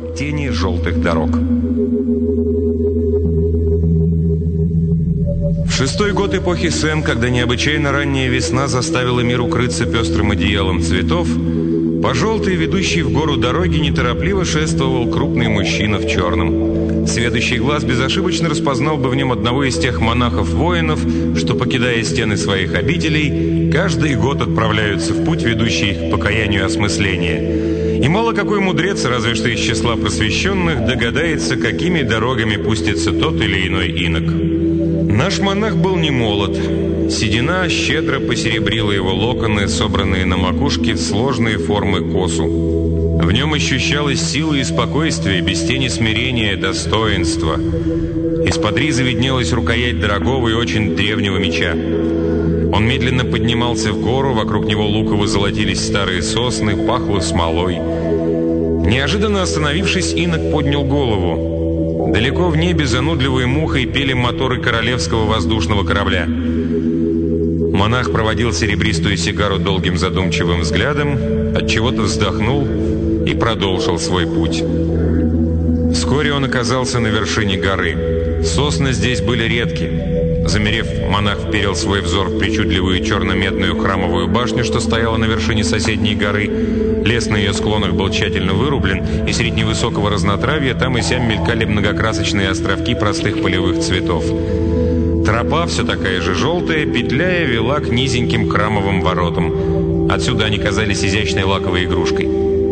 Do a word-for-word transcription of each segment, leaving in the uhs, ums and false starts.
тени желтых дорог. В шестой год эпохи Сен, когда необычайно ранняя весна заставила мир укрыться пестрым одеялом цветов, по желтой, ведущей в гору дороге, неторопливо шествовал крупный мужчина в черном. Сведущий глаз безошибочно распознал бы в нем одного из тех монахов-воинов, что, покидая стены своих обителей, каждый год отправляются в путь, ведущий их к покаянию и осмыслению. И мало какой мудрец, разве что из числа просвещенных, догадается, какими дорогами пустится тот или иной инок. Наш монах был не молод. Седина щедро посеребрила его локоны, собранные на макушке в сложные формы косу. В нем ощущалась сила и спокойствие, без тени смирения, достоинства. Из-под ризы виднелась рукоять дорогого и очень древнего меча. Он медленно поднимался в гору, вокруг него луково золотились старые сосны, пахло смолой. Неожиданно остановившись, инок поднял голову. Далеко в небе занудливой мухой пели моторы королевского воздушного корабля. Монах проводил серебристую сигару долгим задумчивым взглядом, отчего-то вздохнул и продолжил свой путь. Вскоре он оказался на вершине горы. Сосны здесь были редки. Замерев, монах вперил свой взор в причудливую черно-медную храмовую башню, что стояла на вершине соседней горы. Лес на ее склонах был тщательно вырублен, и среди невысокого разнотравья там и сям мелькали многокрасочные островки простых полевых цветов. Тропа, все такая же желтая, петляя, вела к низеньким храмовым воротам. Отсюда они казались изящной лаковой игрушкой.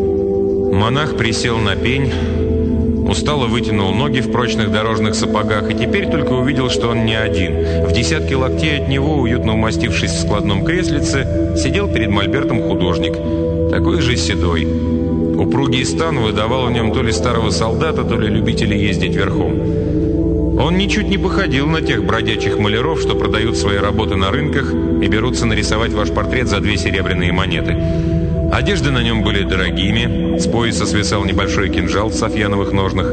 Монах присел на пень, устало вытянул ноги в прочных дорожных сапогах и теперь только увидел, что он не один. В десятке локтей от него, уютно умастившись в складном креслице, сидел перед мольбертом художник, такой же седой. Упругий стан выдавал в нем то ли старого солдата, то ли любителя ездить верхом. Он ничуть не походил на тех бродячих маляров, что продают свои работы на рынках и берутся нарисовать ваш портрет за две серебряные монеты. Одежды на нем были дорогими, с пояса свисал небольшой кинжал в софьяновых ножнах.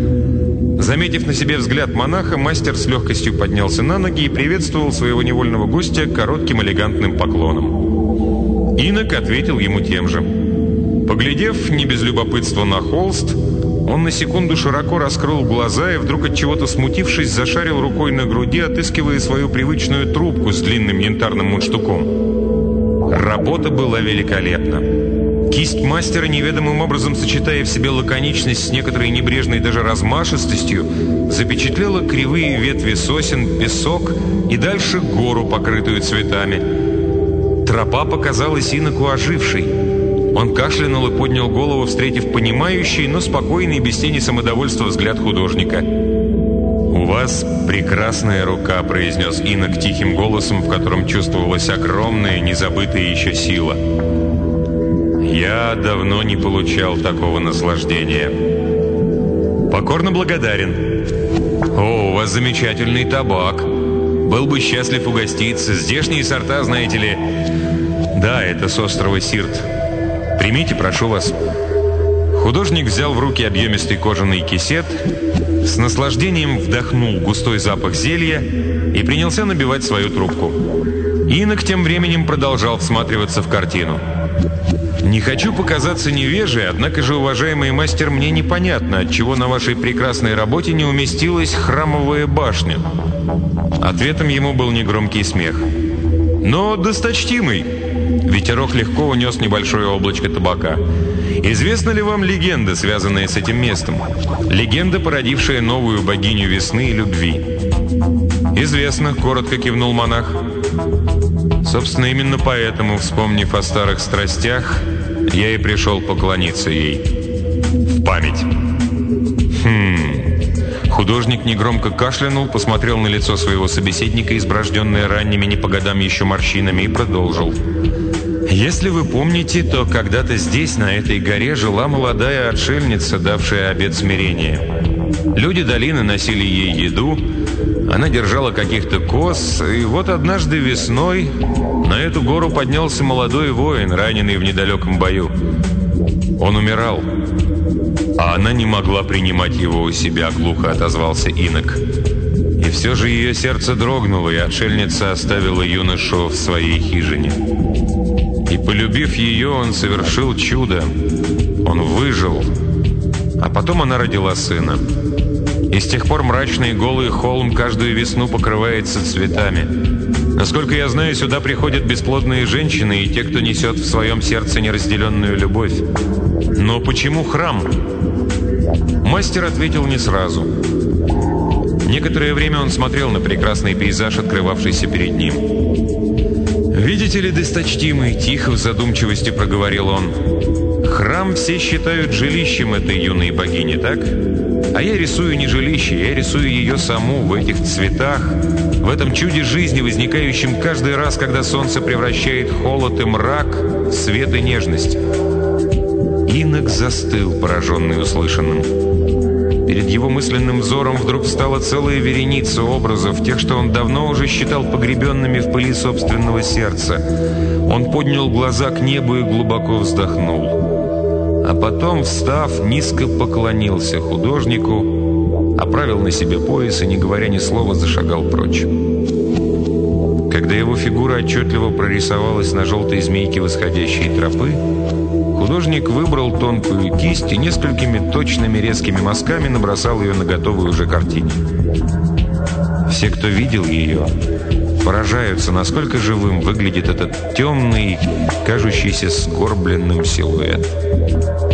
Заметив на себе взгляд монаха, мастер с легкостью поднялся на ноги и приветствовал своего невольного гостя коротким элегантным поклоном. Инок ответил ему тем же. Поглядев не без любопытства на холст, он на секунду широко раскрыл глаза и вдруг, от чего-то смутившись, зашарил рукой на груди, отыскивая свою привычную трубку с длинным янтарным мундштуком. Работа была великолепна. Кисть мастера, неведомым образом сочетая в себе лаконичность с некоторой небрежной даже размашистостью, запечатлела кривые ветви сосен, песок и дальше гору, покрытую цветами. Тропа показалась иноку ожившей. Он кашлянул и поднял голову, встретив понимающий, но спокойный, без тени самодовольства взгляд художника. «У вас прекрасная рука», — произнес инок тихим голосом, в котором чувствовалась огромная, незабытая еще сила. «Я давно не получал такого наслаждения. Покорно благодарен. О, у вас замечательный табак. Был бы счастлив угоститься. Здешние сорта, знаете ли...» «Да, это с острова Сирт. Примите, прошу вас». Художник взял в руки объемистый кожаный кисет, с наслаждением вдохнул густой запах зелья и принялся набивать свою трубку. Инок тем временем продолжал всматриваться в картину. «Не хочу показаться невежей, однако же, уважаемый мастер, мне непонятно, отчего на вашей прекрасной работе не уместилась храмовая башня». Ответом ему был негромкий смех. «Но досточтимый!» Ветерок легко унес небольшое облачко табака. «Известна ли вам легенда, связанная с этим местом? Легенда, породившая новую богиню весны и любви». «Известно», — коротко кивнул монах. «Собственно, именно поэтому, вспомнив о старых страстях, я и пришел поклониться ей. В память». «Хм...» Художник негромко кашлянул, посмотрел на лицо своего собеседника, изброжденное ранними не по годам еще морщинами, и продолжил. «Если вы помните, то когда-то здесь, на этой горе, жила молодая отшельница, давшая обет смирения. Люди долины носили ей еду, она держала каких-то коз, и вот однажды весной на эту гору поднялся молодой воин, раненый в недалеком бою. Он умирал, а она не могла принимать его у себя», — глухо отозвался инок. «И все же ее сердце дрогнуло, и отшельница оставила юношу в своей хижине. И, полюбив ее, он совершил чудо. Он выжил. А потом она родила сына. И с тех пор мрачный и голый холм каждую весну покрывается цветами. Насколько я знаю, сюда приходят бесплодные женщины и те, кто несет в своем сердце неразделенную любовь. Но почему храм? Мастер ответил не сразу. Некоторое время он смотрел на прекрасный пейзаж, открывавшийся перед ним. «Видите ли, досточтимый?» — тихо в задумчивости проговорил он. «Храм все считают жилищем этой юной богини, так? А я рисую не жилище, я рисую ее саму в этих цветах, в этом чуде жизни, возникающем каждый раз, когда солнце превращает холод и мрак в свет и нежность». Инок застыл, пораженный услышанным. Перед его мысленным взором вдруг встала целая вереница образов, тех, что он давно уже считал погребенными в пыли собственного сердца. Он поднял глаза к небу и глубоко вздохнул. А потом, встав, низко поклонился художнику, оправил на себе пояс и, не говоря ни слова, зашагал прочь. Когда его фигура отчетливо прорисовалась на желтой змейке восходящей тропы, художник выбрал тонкую кисть и несколькими точными резкими мазками набросал ее на готовую уже картине. Все, кто видел ее, поражаются, насколько живым выглядит этот темный, кажущийся сгорбленным силуэт.